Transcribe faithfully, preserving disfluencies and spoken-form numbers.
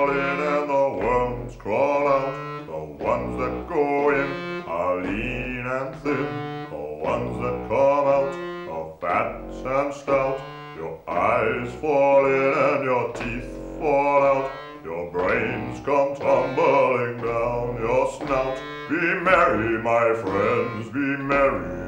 fall in and the worms crawl out. The ones that go in are lean and thin. The ones that come out are fat and stout. Your eyes fall in and your teeth fall out. Your brains come tumbling down your snout. Be merry, my friends, be merry.